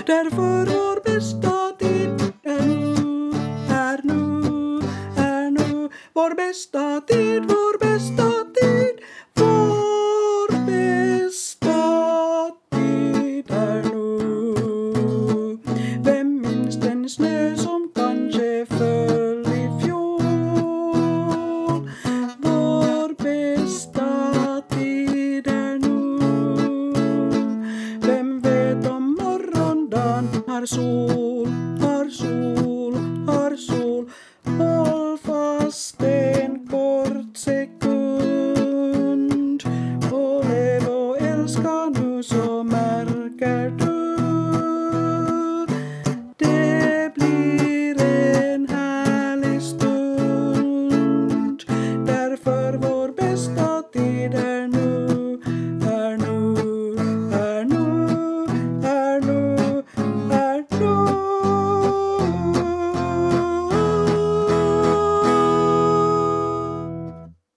Därför vår bästa tid är nu, är nu, är nu. Vår bästa tid, vår bästa tid, vår bästa tid är nu. Vem minns den snö som kanske föll i fjol? Vår bästa tid är nu. Vem vet om morgondagen har sol